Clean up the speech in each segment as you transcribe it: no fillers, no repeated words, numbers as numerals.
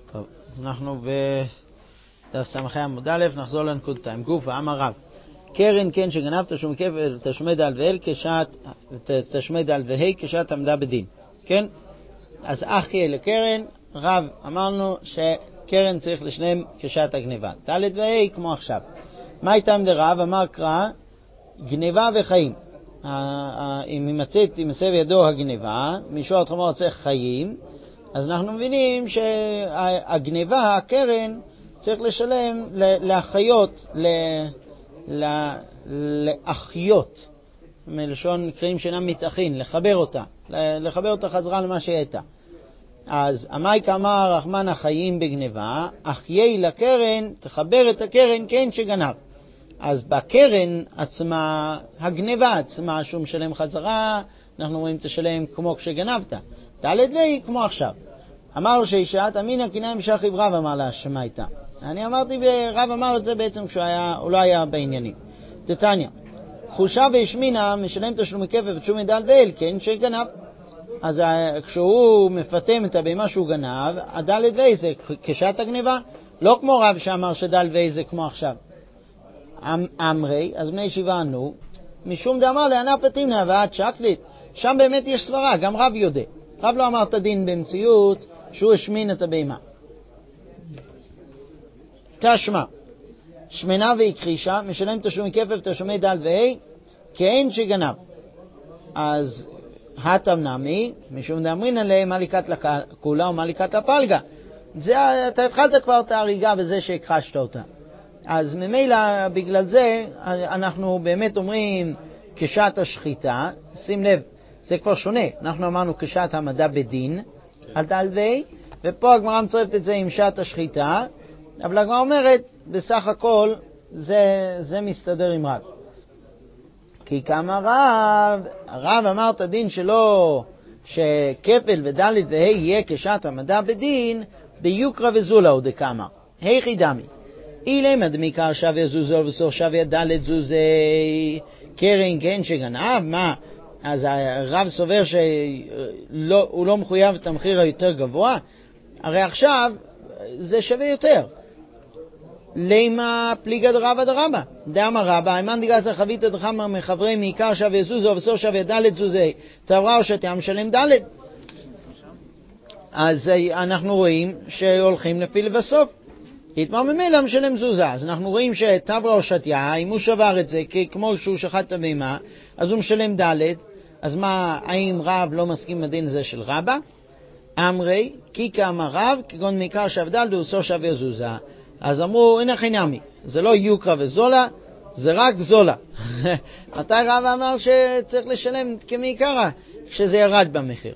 טוב, אנחנו בדף סמכי עמוד א', נחזור לנקודתיים. גופה, אמר רב, קרן כן שגנב תשלומי כפל, תשלומי דל והל תשלומי דל והי כשעת עמדה בדין. כן? אז אחי לקרן, רב אמרנו שקרן צריך לשלם כשעת הגניבה. ד' והי כמו עכשיו. מה איתם דרב? אמר קרא, גניבה וחיים. אם ימצא בידו הגניבה, מישהו עוד חמור צריך חיים, אז אנחנו מבינים שהגניבה, הקרן, צריך לשלם לאחיות, לאחיות, מלשון קראים שאינם מתאחין, לחבר אותה חזרה למה שהייתה. אז המייק אמר רחמן החיים בגניבה, אחיי לקרן, תחבר את הקרן כן שגנב. אז בקרן עצמה, הגניבה עצמה, שהוא משלם חזרה, אנחנו רואים תשלם כמו כשגנבת. ד' והי כמו עכשיו. אמר שישעת אמינא קיניים שחיב רב אמר לה שמה הייתה. אני אמרתי ורב אמר את זה בעצם כשהוא לא היה בעניינים. תתניא, חושה והשמינה משלם תשלומי כפל ותשלומי דל והל כן שגנב. אז כשהוא מפתם את הבהמה שהוא גנב, הד' והי זה כשעת הגניבה, לא כמו רב שאמר שדל והי זה כמו עכשיו. אמרי, אז בני ישיבה ענו, משום דאמר לענה פתימנה ועד שקלית, שם באמת יש סברה, גם רב יודע. רב לא אמר את הדין במציאות שהוא השמין את הבהמה. תשמע, שמנה והכחישה, משלם תשלומי כפל ותשלומי דל והי, כאין שגנב. אז הטם נמי, משום דאמרין עליהם מליקת לכולה ומליקת לפלגה. אתה התחלת כבר את ההריגה בזה שהכחשת אותה. אז ממילא בגלל זה אנחנו באמת אומרים כשעת השחיטה, שים לב, זה כבר שונה, אנחנו אמרנו כשעת המדע בדין, על דל והי, ופה הגמרא מצרפת את זה עם שעת השחיטה, אבל הגמרא אומרת, בסך הכל זה מסתדר עם רב. כי כמה רב אמר את הדין שלו, שכפל ודלת והי יהיה כשעת המדע בדין, ביוקרא וזולה עוד כמה. היכי דמי. אילם הדמיקר שווה זוזו וסור שווה דלת זוזי קרן כן שגנב, מה? אז הרב סובר שהוא לא מחויב את המחיר היותר גבוה, הרי עכשיו זה שווה יותר. לימה פליגה דרבא דרבא, דאמר רבא, אימן דגזר חבית דחמר מחברי מעיקר שווה זוזו וסור שווה דלת זוזי, תברא או שתיהם שלם דלת. אז אנחנו רואים שהולכים לפי לבסוף. התמר ממילא משלם זוזה, אז אנחנו רואים שתברא או שתיה, אם הוא שבר את זה כמו שהוא שחט את הבהמה, אז הוא משלם ד', אז מה, האם רב לא מסכים לדין הזה של רבא? אמרי, כי כאמר רב, כגון מעיקר שבדל דאוסו שווה זוזה. אז אמרו, הנה חינמי, זה לא יוקרא וזולה, זה רק זולה. מתי רב אמר שצריך לשלם כמעיקרא, כשזה ירד במחיר?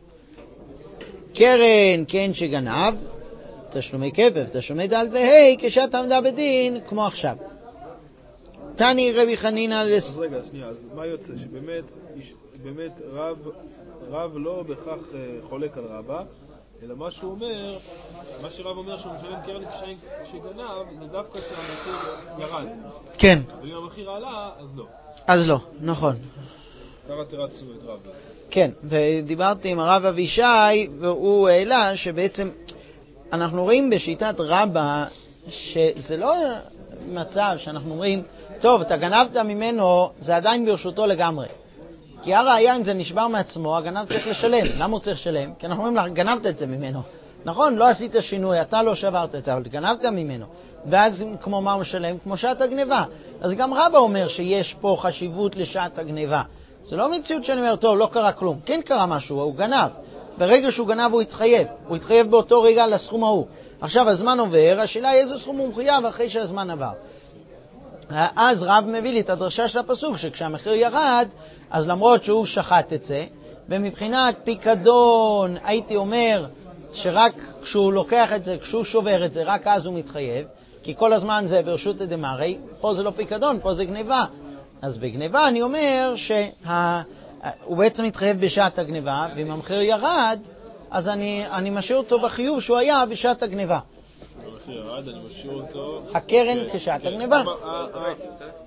קרן, כן שגנב, תשלומי כפל, תשלומי דל והי, כשעת עמדה בדין, כמו עכשיו. תני רבי חנינא אז רגע, שנייה, אז מה יוצא? שבאמת רב לא בכך חולק על רבא, אלא מה שהוא אומר, מה שרב אומר שהוא משלם קרן כשגנב, זה דווקא שהמחיר ירד. כן. אבל אם המחיר עלה, אז לא. אז לא, נכון. כמה תרצו את רבא. כן, ודיברתי עם הרב אבישי, והוא העלה שבעצם אנחנו רואים בשיטת רבא שזה לא מצב שאנחנו אומרים, טוב, אתה גנבת ממנו, זה עדיין ברשותו לגמרי. כי הראיה אם זה נשבר מעצמו, הגנב צריך לשלם. למה הוא צריך לשלם? כי אנחנו אומרים לך, גנבת את זה ממנו. נכון, לא עשית שינוי, אתה לא שברת את זה, אבל גנבת ממנו. ואז כמו מה הוא משלם? כמו שעת הגניבה. אז גם רבא אומר שיש פה חשיבות לשעת הגניבה. זה לא מציאות שאני אומר, טוב, לא קרה כלום. כן קרה משהו, הוא גנב. ברגע שהוא גנב הוא התחייב. הוא התחייב באותו רגע לסכום ההוא. עכשיו הזמן עובר, השאלה היא איזה סכום הוא מחויב אחרי שהזמן עבר. אז רב מביא לי את הדרשה של הפסוק, שכשהמחיר ירד, אז למרות שהוא שחט את זה, ומבחינת פיקדון, הייתי אומר שרק כשהוא לוקח את זה, כשהוא שובר את זה, רק אז הוא מתחייב, כי כל הזמן זה ברשות דמרי, פה זה לא פיקדון, פה זה גניבה. אז בגניבה אני אומר שהוא בעצם מתחייב בשעת הגניבה, ואם המחיר ירד, אז אני משאיר אותו בחיוב שהוא היה בשעת הגניבה. המחיר ירד, אני משאיר אותו... הקרן כשעת הגניבה.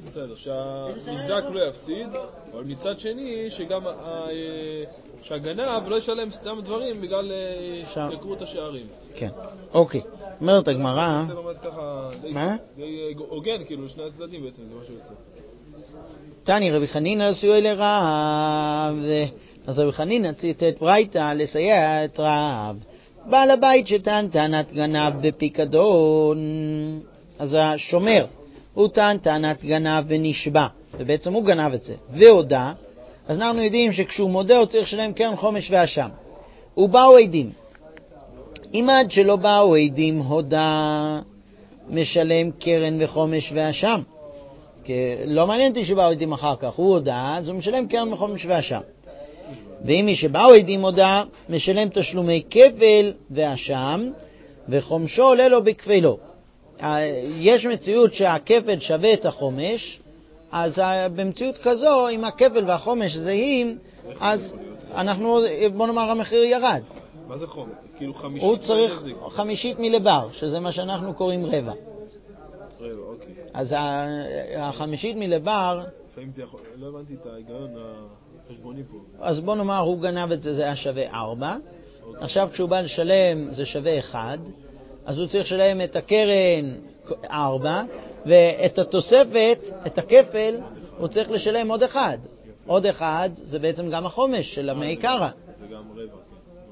בסדר, שהנבדק לא יפסיד, אבל מצד שני שגם שהגנב לא ישלם סתם דברים בגלל התייקרות השערים. כן, אוקיי. אומרת הגמרא... זה לומד ככה די הוגן, כאילו, לשני הצדדים בעצם, זה מה שיוצא. תני רבי חנינא עשוי לרב, אז רבי חנינא ציטט ברייתא לסייע את רב. בעל הבית שטען טענת גנב בפיקדון, אז השומר, הוא טען טענת גנב ונשבע, ובעצם הוא גנב את זה, והודע, אז אנחנו יודעים שכשהוא מודה הוא צריך לשלם קרן חומש ואשם. ובאו עדים. אם עד שלא באו עדים הודע, משלם קרן וחומש ואשם. כי לא מעניין אותי שבאו עדים אחר כך, הוא הודע, אז הוא משלם קרן וחומש ואשם. ואם מי שבאו עדים הודע, משלם תשלומי כפל ואשם, וחומשו עולה לו בכפלו. יש מציאות שהכפל שווה את החומש, אז במציאות כזו, אם הכפל והחומש זהים, אז אנחנו, בוא נאמר, המחיר ירד. מה זה חומש? כאילו חמישית? הוא צריך חמישית מלבר, שזה מה שאנחנו קוראים רבע. רבע, אוקיי. אז החמישית מלבר... לפעמים זה יכול... לא הבנתי את ההיגיון החשבוני פה. אז בוא נאמר, הוא גנב את זה, זה היה שווה 4. אוקיי. עכשיו כשהוא בא לשלם זה שווה 1. אז הוא צריך לשלם את הקרן 4, ואת התוספת, את הכפל, הוא צריך לשלם עוד 1. עוד 1 זה בעצם גם החומש של המי קרא. זה גם רבע, כן.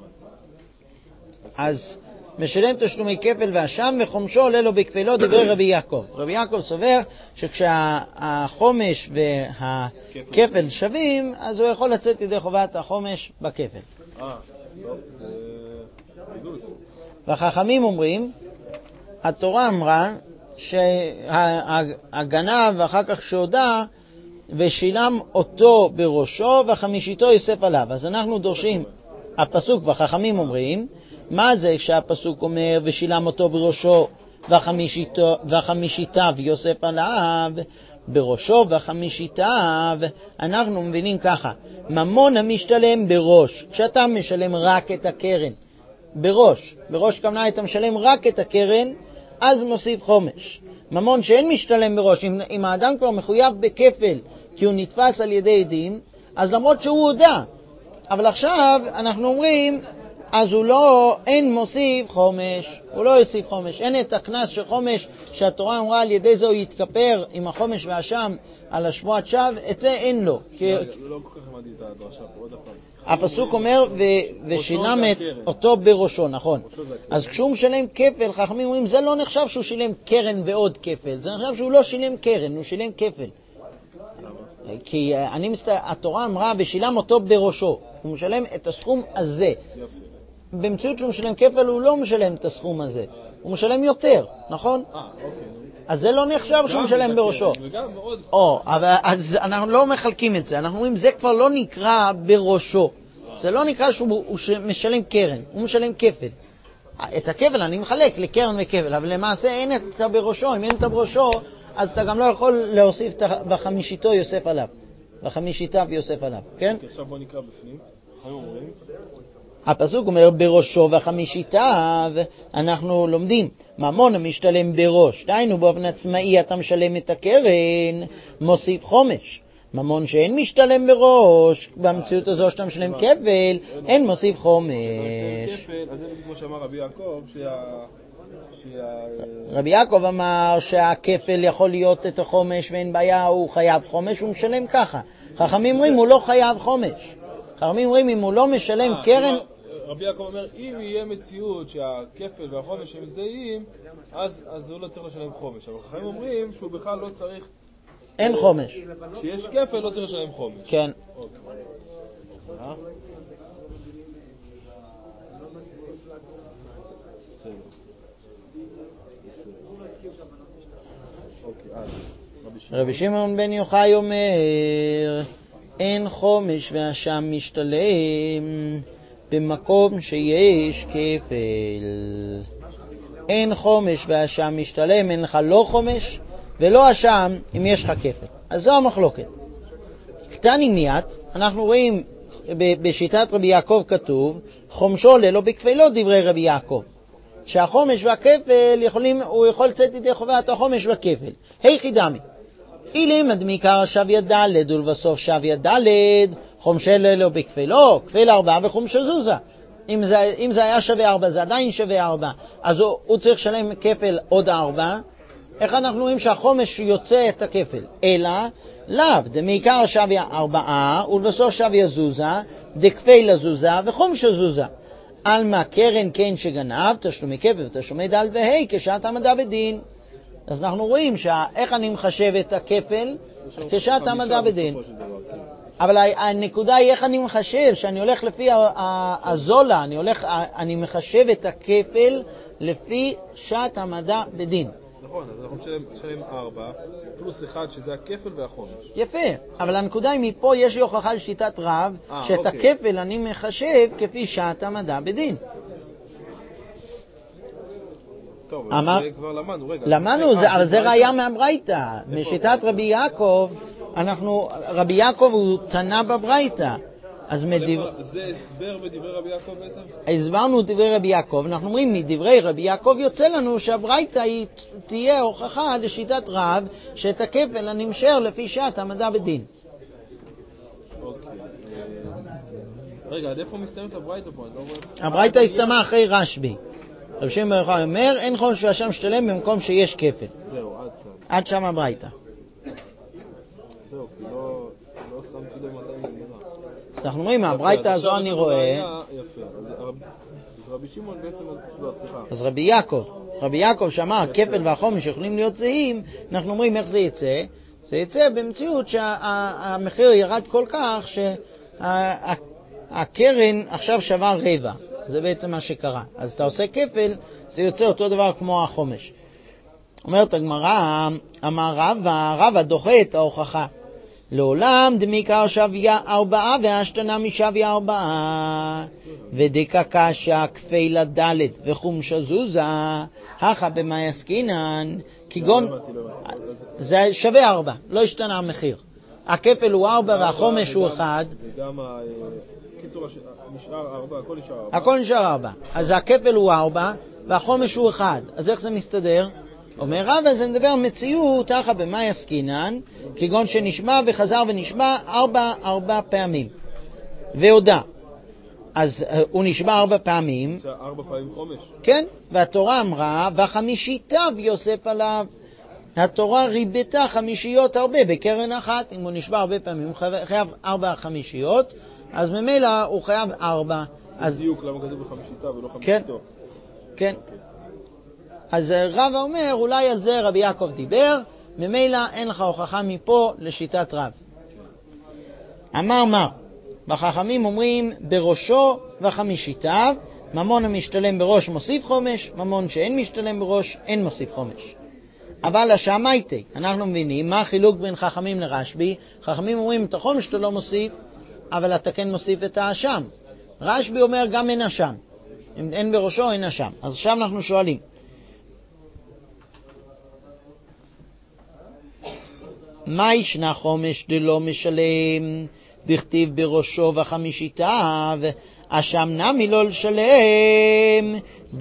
אז משלם תשלומי כפל ואשם, וחומשו עולה לו בכפלו, דברי רבי יעקב. רבי יעקב סובר שכשהחומש והכפל שווים, אז הוא יכול לצאת ידי חובת החומש בכפל. טוב, זה חידוש. והחכמים אומרים, התורה אמרה שהגנב ואחר כך שהודע ושילם אותו בראשו וחמישיתו יוסף עליו. אז אנחנו דורשים, הפסוק והחכמים אומרים, מה זה שהפסוק אומר ושילם אותו בראשו וחמישיתיו יוסף עליו? בראשו וחמישיתיו אנחנו מבינים ככה, ממון המשתלם בראש, כשאתה משלם רק את הקרן בראש כמנה אתה משלם רק את הקרן, אז מוסיף חומש. ממון שאין משתלם בראש, אם האדם כבר מחויב בכפל כי הוא נתפס על ידי עדים, אז למרות שהוא הודע, אבל עכשיו אנחנו אומרים, אז הוא לא, אין מוסיף חומש, הוא לא יוסיף חומש, אין את הכנס של חומש שהתורה אמרה על ידי זה הוא יתכפר עם החומש והשם על השבועת שווא, את זה אין לו. לא כל כך מדהים את הדרשה פה, עוד הפעם. הפסוק אומר ושילם אותו בראשו, נכון. אז כשהוא משלם כפל, חכמים אומרים, זה לא נחשב שהוא שילם קרן ועוד כפל, זה נחשב שהוא לא שילם קרן, הוא שילם כפל. כי התורה אמרה ושילם אותו בראשו, הוא משלם את הסכום הזה. במציאות שהוא משלם כפל הוא לא משלם את הסכום הזה, הוא משלם יותר, נכון? אז זה לא נחשב שהוא משלם בראשו. אז אנחנו לא מחלקים את זה, אנחנו אומרים זה כבר לא נקרא בראשו, זה לא נקרא שהוא משלם קרן, הוא משלם כפל. את הכפל אני מחלק לקרן וכפל, אבל למעשה אין את בראשו, אם אין את בראשו אז אתה גם לא יכול להוסיף בחמישיתו יוסף עליו, בחמישיתיו יוסף עליו, כן? עכשיו בוא נקרא בפנים, אומרים הפסוק אומר בראשו וחמישיתיו, אנחנו לומדים ממון המשתלם בראש, דהיינו באופן עצמאי אתה משלם את הקרן, מוסיף חומש. ממון שאין משתלם בראש, במציאות הזו שאתה משלם כפל, אין מוסיף חומש. אז זה כמו שאמר רבי יעקב, רבי יעקב אמר שהכפל יכול להיות את החומש ואין בעיה, הוא חייב חומש, הוא משלם ככה. חכמים אומרים הוא לא חייב חומש. חכמים אומרים אם הוא לא משלם קרן... רבי יעקב אומר, אם יהיה מציאות שהכפל והחומש הם זהים, אז הוא לא צריך לשלם חומש. אבל חכמים אומרים שהוא בכלל לא צריך... אין חומש. כשיש כפל לא צריך לשלם חומש. כן. רבי שמעון בן יוחאי אומר, אין חומש והשם משתלם במקום שיש כפל. אין חומש והשם משתלם, אין לך לא חומש ולא השם אם יש לך כפל. אז זו המחלוקת. קטני מיד, אנחנו רואים בשיטת רבי יעקב כתוב, חומשו עולה לו בכפלו דברי רבי יעקב. שהחומש והכפל יכולים, הוא יכול לצאת ידי חובת החומש והכפל. היכי דמי. לימד מעיקר שוויה ד' ולבסוף שוויה ד' חומשל אלו בכפלו, כפל 4 וחומש זוזה. אם זה היה שווה 4, זה עדיין שווה 4, אז הוא צריך לשלם כפל עוד 4. איך אנחנו רואים שהחומש יוצא את הכפל? אלא לאו, דמעיקר שוויה 4 ולבסוף שוויה זוזה, דכפל זוזה וחומש זוזה. על מה קרן כן שגנב, תשלומי כפל ותשלומי ד' וה' כשעת העמדה בדין. אז אנחנו רואים איך אני מחשב את הכפל כשעת העמדה בדין. אבל הנקודה היא איך אני מחשב, שאני הולך לפי הזולה, אני מחשב את הכפל לפי שעת העמדה בדין. נכון, אז אנחנו נשלם 4 פלוס 1 שזה הכפל והחומש. יפה, אבל הנקודה היא מפה יש לי הוכחה לשיטת רב, שאת הכפל אני מחשב כפי שעת העמדה בדין. טוב, זה כבר למדנו, רגע. למדנו, אבל זה ראיה מהברייתא. בשיטת רבי יעקב, רבי יעקב הוא תנא בברייתא. זה הסבר בדברי רבי יעקב בעצם? הסברנו דברי רבי יעקב, אנחנו אומרים מדברי רבי יעקב יוצא לנו שהברייתא היא תהיה הוכחה לשיטת רב שאת הכפל אני משער לפי שעת העמדה בדין. רגע, עד איפה מסתיימת הברייתא פה? הברייתא הסתיימה אחרי רשב"י. רבי שמעון בר יוחאי אומר, אין חומש והשם משתלם במקום שיש כפל. זהו, עד כאן. עד שם הברייתא. זהו, כי לא שמתי לב מתי נגמרה. אז אנחנו רואים, הברייתא הזו אני רואה... יפה, אז רבי שמעון בעצם... לא, סליחה. אז רבי יעקב שאמר, כפל והחומש יכולים להיות זהים, אנחנו אומרים איך זה יצא? זה יצא במציאות שהמחיר ירד כל כך שהקרן עכשיו שווה רבע. זה בעצם מה שקרה. אז אתה עושה כפל, זה יוצא אותו דבר כמו החומש. אומרת הגמרא, אמר רבא דוחה את ההוכחה. לעולם דמעיקר שוויה 4 והשתנה משוויה 4 ודקקשה כפלה ד' וחומש זוזה הכה במאי עסקינן כגון זה שווה 4, לא השתנה המחיר. הכפל הוא 4 והחומש הוא 1. וגם קיצור נשאר 4, הכל נשאר 4. הכל נשאר 4. אז הכפל הוא 4 והחומש הוא 1. אז איך זה מסתדר? אומר רבא, זה מדבר מציאות, ככה במאי עסקינן, כגון שנשמע וחזר ונשמע 4 פעמים. והודע. אז הוא נשמע 4 פעמים. 4 פעמים חומש. כן, והתורה אמרה, וחמישיתיו יוסף עליו. התורה ריבתה חמישיות הרבה בקרן אחת. אם הוא נשמע הרבה פעמים, הוא חייב 4 חמישיות, אז ממילא הוא חייב 4. זה דיוק, למה כתוב בחמישיתיו ולא חמישיתו? כן. אז רבא אומר, אולי על זה רבי יעקב דיבר, ממילא אין לך הוכחה מפה לשיטת רב. אמר, בחכמים אומרים בראשו וחמישיתיו, ממון המשתלם בראש מוסיף חומש, ממון שאין משתלם בראש אין מוסיף חומש. אבל השמייתי, אנחנו מבינים מה החילוק בין חכמים לרשב"י. חכמים אומרים את החומש שאתה לא מוסיף, אבל אתה כן מוסיף את האשם. רשב"י אומר גם אין אשם, אם אין בראשו אין אשם. אז עכשיו אנחנו שואלים, מה ישנה חומש דלא משלם? דכתיב בראשו וחמישיתיו, אשם נמי לא לשלם,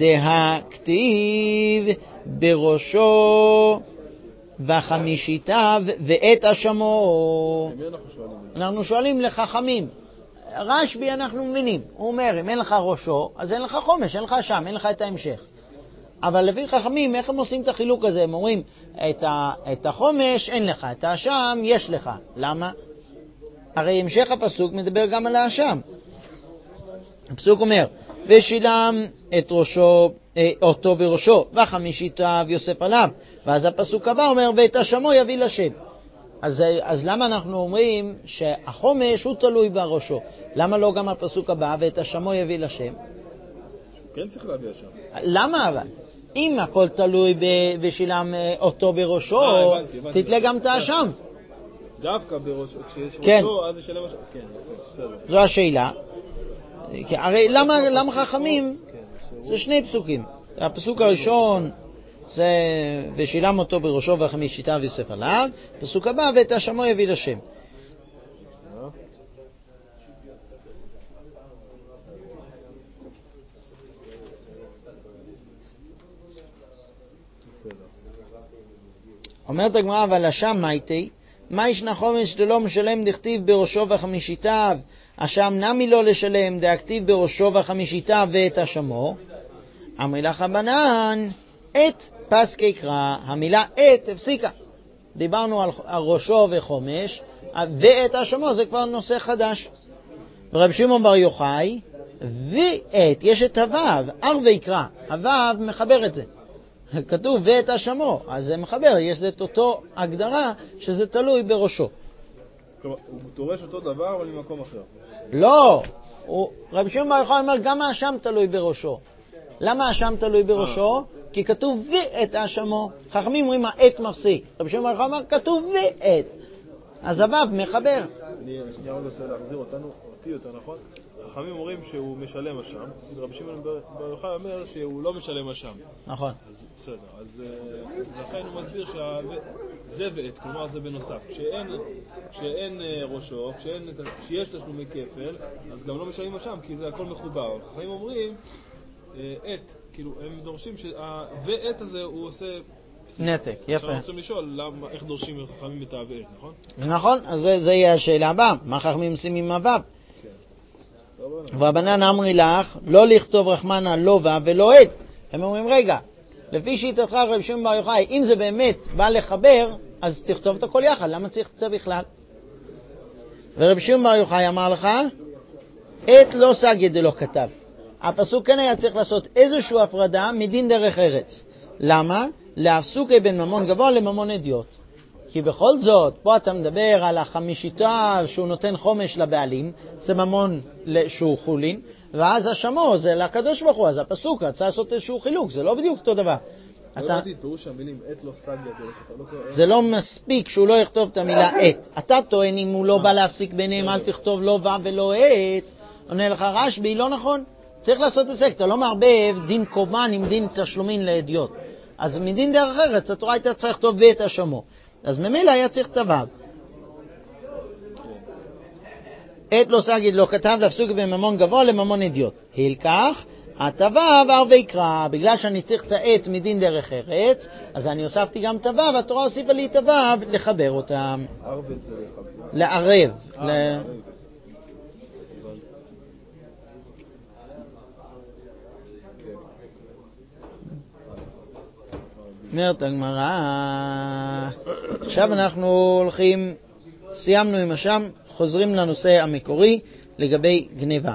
דהכתיב בראשו וחמישיתיו ואת אשמו. אנחנו שואלים לחכמים. רשב"י אנחנו מבינים, הוא אומר אם אין לך ראשו אז אין לך חומש, אין לך אשם, אין לך את ההמשך. אבל לפי חכמים, איך הם עושים את החילוק הזה? הם אומרים, את החומש אין לך, את האשם יש לך. למה? הרי המשך הפסוק מדבר גם על האשם. הפסוק אומר, ושילם את ראשו, אותו בראשו, וחמישיתיו יוסף עליו. ואז הפסוק הבא אומר, ואת אשמו יביא לשם. אז למה אנחנו אומרים שהחומש הוא תלוי בראשו? למה לא גם הפסוק הבא, ואת אשמו יביא לשם? כן צריך להביא אשם. למה אבל? אם הכל תלוי ושילם אותו בראשו, תתלה גם את האשם. דווקא בראשו, כשיש כן. ראשו, אז ישלם אשם. כן, בסדר. זו השאלה. הרי למה חכמים? זה שני פסוקים. הפסוק הראשון זה ושילם אותו בראשו וחמישיתיו יוסף עליו. פסוק הבא, ואת אשמו יביא לשם. אומרת הגמרא, אבל אשם מייתי, מה ישנה חומש דלא משלם דכתיב בראשו וחמישיתיו, אשם נמי לא לשלם דכתיב בראשו וחמישיתיו ואת אשמו. אמרי לך רבנן, את פסקי קרא, המילה את הפסיקה. דיברנו על ראשו וחומש, ואת אשמו זה כבר נושא חדש. רב שמעון בר יוחאי, ואת, יש את הוו, אר ויקרא, הוו מחבר את זה. כתוב ואת אשמו, אז זה מחבר, יש את אותו הגדרה שזה תלוי בראשו. כלומר, הוא דורש אותו דבר אבל ממקום אחר. לא, רב שמעון בר יוחאי אומר גם האשם תלוי בראשו. למה האשם תלוי בראשו? כי כתוב ואת אשמו. חכמים אומרים העת מפסיק. רב שמעון בר יוחאי אומר כתוב ואת. אז הוו מחבר. אני עוד רוצה להחזיר אותי יותר נכון. חכמים אומרים שהוא משלם אשם, רבי שמעון בר יוחאי אומר שהוא לא משלם אשם. נכון. אז בסדר, אז לכן הוא מסביר שזה ואת, כלומר זה בנוסף. כשאין ראשו, כשיש תשלומי כפל, אז גם לא משלמים אשם, כי זה הכל מחובר. חכמים אומרים את, כאילו הם דורשים ואת הזה הוא עושה נתק, יפה. עכשיו אנחנו רוצים לשאול איך דורשים חכמים את ואת, נכון? נכון, אז זה יהיה השאלה הבאה. מה חכמים עושים עם הוו? ורבנן אמרי לך, לא לכתוב רחמנה לא וו ולא עת. הם אומרים, רגע, לפי שיטתך רב שמעון בר יוחאי, אם זה באמת בא לחבר, אז תכתוב את הכל יחד, למה צריך את זה בכלל? ורב שמעון בר יוחאי אמר לך, עת לא סגיה דלא כתב. הפסוק כן היה צריך לעשות איזושהי הפרדה מדין דרך ארץ. למה? להפסוקי בין ממון גבוה לממון אדיוט. כי בכל זאת, פה אתה מדבר על החמישיתה שהוא נותן חומש לבעלים, זה ממון שהוא חולין, ואז אשמו זה לקדוש ברוך הוא, אז הפסוק רצה לעשות איזשהו חילוק, זה לא בדיוק אותו דבר. לא הבנתי את פירוש המילים עת לא סגיה דלא כתב. זה לא מספיק שהוא לא יכתוב את המילה עת. אתה טוען אם הוא לא בא להפסיק ביניהם, אל תכתוב לא וו ולא עת. עונה לך רשב"י, לא נכון. צריך לעשות את זה, אתה לא מערבב דין קורבן עם דין תשלומין לאדיוט. אז מדין דרך ארץ, התורה הייתה צריך לכתוב ואת אשמו. אז ממילא היה צריך את הוו. עת לא סגיד לא כתב להפסוק בממון גבוה לממון אדיוט. הלקח, הוו ער ויקרא. בגלל שאני צריך את העת מדין דרך ארץ, אז אני הוספתי גם את הוו, והתורה הוסיפה לי את הוו לחבר אותם. לערב. אומרת הגמרא, עכשיו אנחנו הולכים, סיימנו עם אשם, חוזרים לנושא המקורי לגבי גניבה.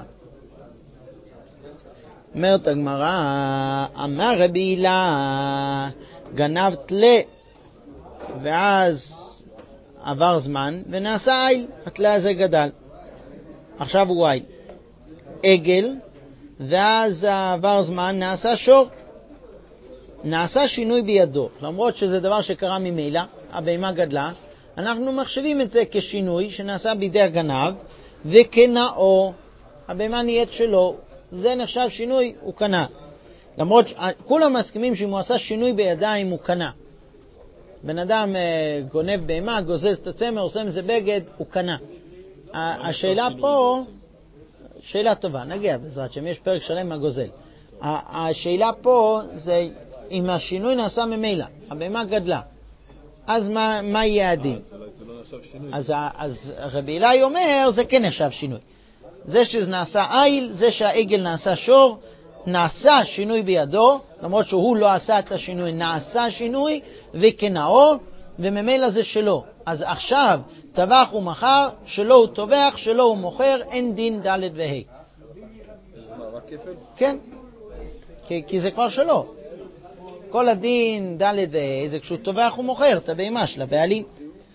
אומרת הגמרא, אמר רבי הילה, גנבת לה, ואז עבר זמן ונעשה איל, התלה הזה גדל. עכשיו הוא איל. עגל, ואז עבר זמן נעשה שור. נעשה שינוי בידו, למרות שזה דבר שקרה ממילא, הבהמה גדלה, אנחנו מחשבים את זה כשינוי שנעשה בידי הגנב, וכנאו, הבהמה נהיית שלו, זה נחשב שינוי, הוא קנה. למרות כולם מסכימים שאם הוא עשה שינוי בידיים הוא קנה. בן אדם גונב בהמה, גוזז את הצמר, עושה מזה בגד, הוא קנה. השאלה פה, שאלה טובה, נגיע בעזרת שם, יש פרק שלם מהגוזל. השאלה פה זה אם השינוי נעשה ממילא, הבהמה גדלה, אז מה יהיה הדין? אז רבי אילאי אומר, זה כן נחשב שינוי. זה שזה נעשה איל, זה שהעגל נעשה שור, נעשה שינוי בידו, למרות שהוא לא עשה את השינוי, נעשה שינוי, וכנאו, וממילא זה שלו. אז עכשיו, טבח הוא מחר, שלו הוא טובח, שלו הוא מוכר, אין דין ד' וה'. רק כפל? כן, כי זה כבר שלו. כל הדין ד' וה' זה כשהוא טובח הוא מוכר את הבהמה של הבעלים.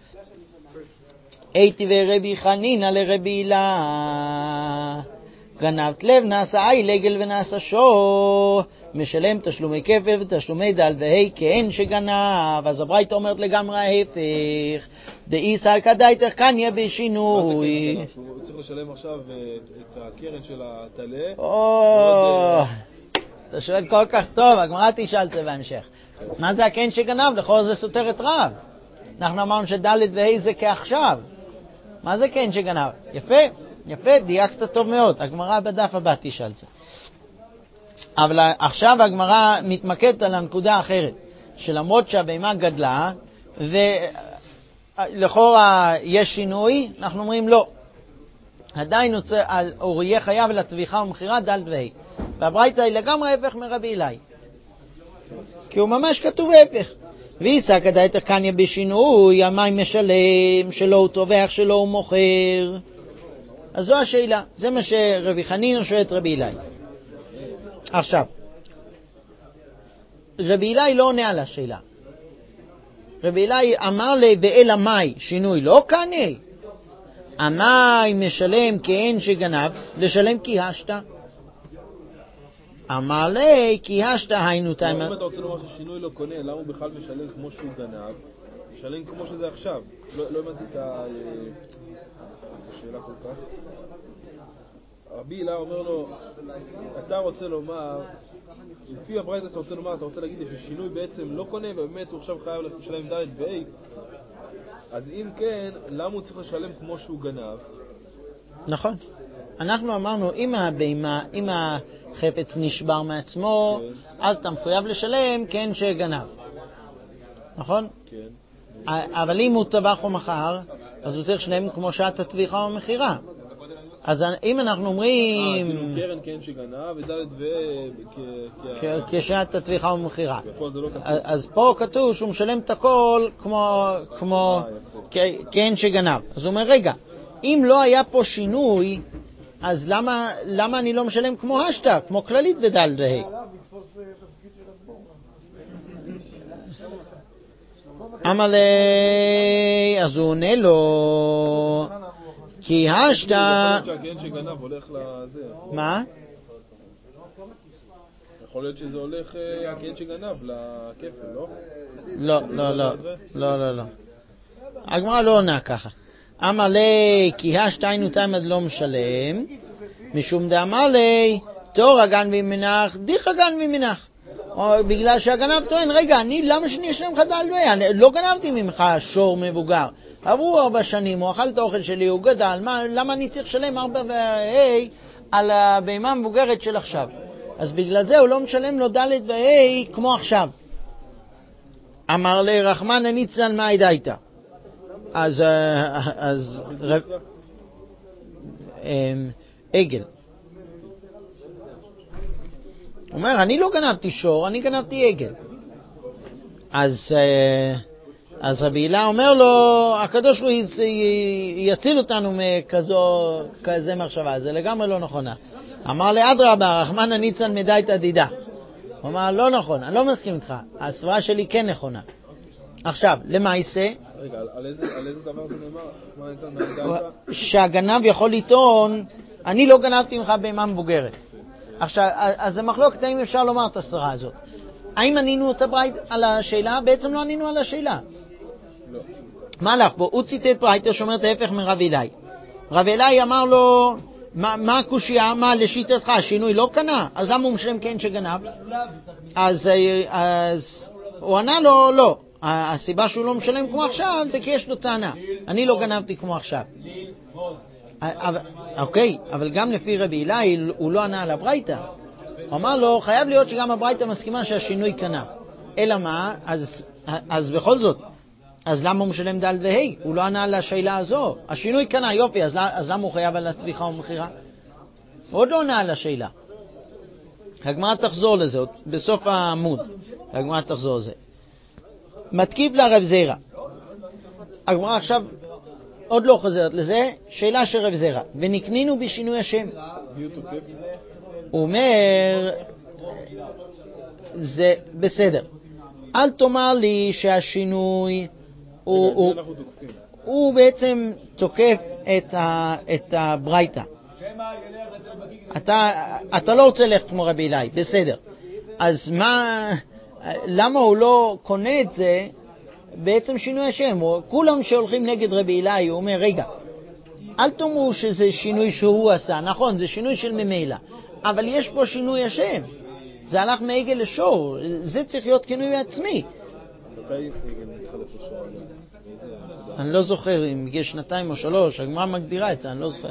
הייתי ורבי חנינא לרבי הילה, גנבת לב נעשה איל, עגל ונעשה שור, משלם תשלומי כפל ותשלומי ד' וה' כאין שגנב. אז הברייתא אומרת לגמרי ההפך, דאיסא כדאיתך קניא בשינוי. הוא צריך לשלם עכשיו את הקרן של הטלה. אתה שואל כל כך טוב, הגמרא תשאל את זה בהמשך. מה זה הכן שגנב? לכל זה סותר את רב. אנחנו אמרנו שד' וה' זה כעכשיו. מה זה כן שגנב? יפה, דייקת טוב מאוד. הגמרא בדף הבא תשאל את זה. אבל עכשיו הגמרא מתמקדת על הנקודה האחרת, שלמרות שהבהמה גדלה, לכאורה יש שינוי, אנחנו אומרים לא. עדיין הוא יהיה חייב לתביכה ומחירה ד' וה'. והברייתא היא לגמרי הפך מרבי אילאי. כי הוא ממש כתוב הפך. ואיסא כדאיתך קניא בשינוי, המים משלם, שלא הוא טובח, שלא הוא מוכר. אז זו השאלה. זה מה שרבי חנינא שואל את רבי אילאי. עכשיו, רבי אילאי לא עונה על השאלה. רבי אילאי אמר לי באל המאי שינוי לא קניה. המאי משלם כאין שגנב, לשלם כי השתה. אמר לי כי השתה היינו תימה. אם אתה רוצה לומר ששינוי לא קונה, למה הוא בכלל משלם כמו שהוא גנב? משלם כמו שזה עכשיו. לא הבנתי את השאלה כל כך. רבי אילאי אומר לו, אתה רוצה לומר, לפי הברייתא אתה רוצה לומר, אתה רוצה להגיד לי ששינוי בעצם לא קונה, ובאמת הוא עכשיו חייב לשלם ד' וה'. אז אם כן, למה הוא צריך לשלם כמו שהוא גנב? נכון. אנחנו אמרנו, אם החפץ נשבר מעצמו, אז אתה מחויב לשלם כן שגנב. נכון? כן. אבל אם הוא טבח או מכר, אז הוא צריך לשלם כמו שעת התביכה או מחירה. אז אם אנחנו אומרים... כאילו קרן כן שגנב וד' כשעת התביכה או מחירה. ופה זה לא כתוב. אז פה כתוב שהוא משלם את הכל כמו כן שגנב. אז הוא אומר, רגע, אם לא היה פה שינוי, אז למה אני לא משלם כמו השתה, כמו כללית בד' וה'? אמר לי, אז הוא עונה לו, כי השתה... יכול להיות שהקן שגנב הולך לזה. מה? יכול להיות שזה הולך הקן שגנב לכפל, לא? לא. הגמרא לא עונה ככה. אמר לי, כי השתה היינו תימא לא משלם, משום דאמר לי, תור הגן ומנח, דיך הגן ומנח. בגלל שהגנב טוען, רגע, למה שאני אשלם לך ד' וה'? לא גנבתי ממך שור מבוגר. עברו 4 שנים, הוא אכל את האוכל שלי, הוא גדל, למה אני צריך לשלם 4 וה' על הבהמה המבוגרת של עכשיו? אז בגלל זה הוא לא משלם לו ד' וה' כמו עכשיו. אמר לי, רחמנא ליצלן מאי דייתא. אז עגל. הוא אומר, אני לא גנבתי שור, אני גנבתי עגל. אז רבי אילאי אומר לו, הקדוש הוא יציל אותנו מכזה מחשבה, זה לגמרי לא נכונה. אמר לי, אדרבה, רחמנא ליצלן מדייתא דידה. הוא אמר, לא נכון, אני לא מסכים איתך, הסברה שלי כן נכונה. עכשיו, למעשה, רגע, על איזה דבר זה נאמר? שהגנב יכול לטעון, אני לא גנבתי ממך בהמה מבוגרת. עכשיו, אז זה מחלוקת, האם אפשר לומר את הסברה הזאת? האם ענינו את הברייתא על השאלה? בעצם לא ענינו על השאלה. לא. מה הלך בו? הוא ציטט ברייתא שאומרת ההפך מרב אילאי. רב אילאי אמר לו, מה הקושיה? מה לשיטתך? השינוי לא קנה? אז למה הוא משלם כן שגנב? אז הוא ענה לו, לא. הסיבה שהוא לא משלם כמו עכשיו זה כי יש לו טענה. אני לא גנבתי כמו עכשיו. אוקיי, אבל גם לפי רבי אילאי הוא לא ענה על הברייתא. הוא אמר לו, חייב להיות שגם הברייתא מסכימה שהשינוי קנה. אלא מה? אז בכל זאת, אז למה הוא משלם ד' וה'? הוא לא ענה על השאלה הזו. השינוי קנה, יופי, אז למה הוא חייב על התביכה ומחירה? הוא עוד לא ענה על השאלה. הגמרא תחזור לזה, בסוף העמוד. הגמרא תחזור לזה. מתקיף לרב זירא. הגמרא עכשיו עוד לא חוזרת לזה, שאלה של רב זירא. ונקנינו בשינוי השם. הוא אומר, זה בסדר. אל תאמר לי שהשינוי הוא בעצם תוקף את הברייתא. אתה לא רוצה ללכת כמו רבי אילאי, בסדר. אז למה הוא לא קונה את זה בעצם שינוי השם? כולם שהולכים נגד רבי אילאי, הוא אומר, רגע, אל תאמרו שזה שינוי שהוא עשה, נכון, זה שינוי של ממילא, אבל יש פה שינוי השם. זה הלך מעגל לשור, זה צריך להיות כינוי עצמי. אני לא זוכר אם בגיל 2 או 3, הגמרא מגדירה את זה, אני לא זוכר.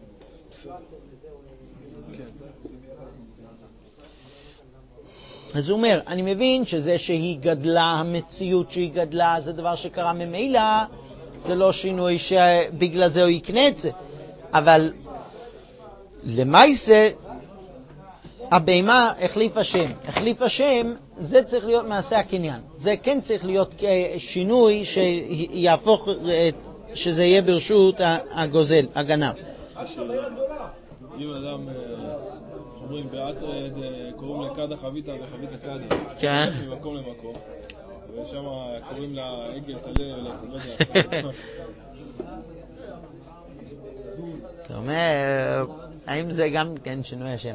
אז הוא אומר, אני מבין שזה שהיא גדלה, המציאות שהיא גדלה, זה דבר שקרה ממילא, זה לא שינוי שבגלל זה הוא יקנה את זה. אבל למעשה, הבהמה החליף השם. החליף השם, זה צריך להיות מעשה הקניין. זה כן צריך להיות שינוי שיהפוך, שזה יהיה ברשות הגוזל, הגנב. אם אדם, אומרים, באתרד קוראים לקדה חביתה וחביתה קדה. כן. ממקום למקום. ושם קוראים לה עגל, תלה, לא יודע. זאת אומרת, האם זה גם כן שינוי השם?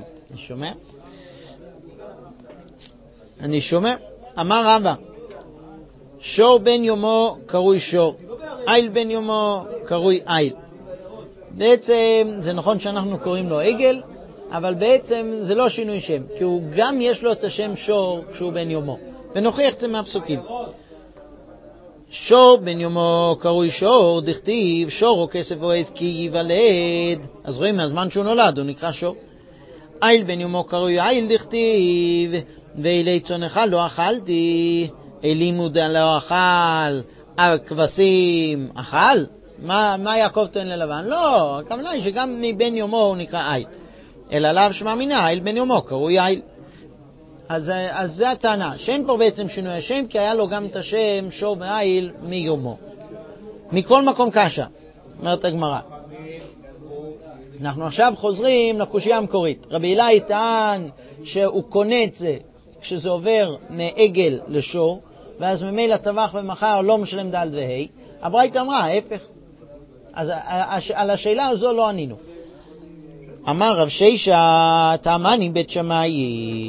אני שומע? אמר רבא, שור בן יומו קרוי שור, איל בן יומו קרוי איל. בעצם זה נכון שאנחנו קוראים לו עגל, אבל בעצם זה לא שינוי שם, כי הוא גם יש לו את השם שור כשהוא בן יומו. ונוכיח את זה מהפסוקים. שור בן יומו קרוי שור, דכתיב שור או כסף או עז כי ייוולד. אז רואים מהזמן שהוא נולד, הוא נקרא שור. איל בן יומו קרוי איל, דכתיב ואילי צונך לא אכלתי, אילי מודה לא אכל, הכבשים אכל. מה יעקב טוען ללבן? לא, הכוונה היא שגם מבן יומו הוא נקרא איל. אלא לאו שמע מינה, איל בן יומו קרוי איל. אז זה הטענה, שאין פה בעצם שינוי השם, כי היה לו גם את השם שור ואיל מיומו. מכל מקום קשה, אומרת הגמרא. אנחנו עכשיו חוזרים לקושיה המקורית. רבי אלי טען שהוא קונה את זה כשזה עובר מעגל לשור, ואז ממילא טבח ומחר לא משלם ד' וה'. הברייתא אמרה, ההפך. אז על השאלה הזו לא ענינו. אמר רב שישה, תאמני בית שמאי,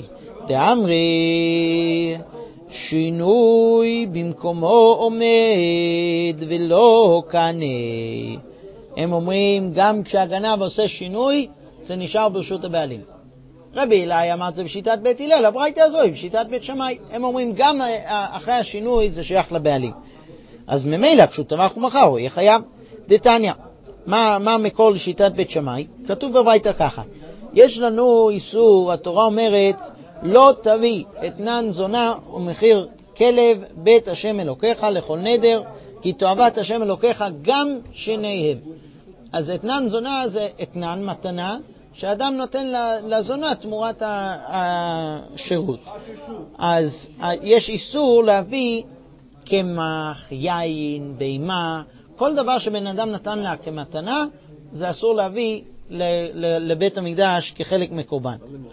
דאמרי שינוי במקומו עומד ולא קנה. הם אומרים, גם כשהגנב עושה שינוי, זה נשאר ברשות הבעלים. רבי אלי אמר זה בשיטת בית הלל, הברייתא הזו היא בשיטת בית שמאי. הם אומרים, גם אחרי השינוי זה שייך לבעלים. אז ממילא כשהוא טבח ומחר הוא יהיה חייב. דתניא, מה מקור לשיטת בית שמאי? כתוב בברייתא ככה, יש לנו איסור, התורה אומרת, לא תביא אתנן זונה ומחיר כלב בית השם אלוקיך לכל נדר, כי תאוות השם אלוקיך גם שניהם. אז אתנן זונה זה אתנן מתנה, שאדם נותן לזונה תמורת השירות. אז יש איסור להביא קמח, יין, בהמה, כל דבר שבן אדם נתן לה כמתנה, זה אסור להביא לבית המקדש כחלק מקורבן.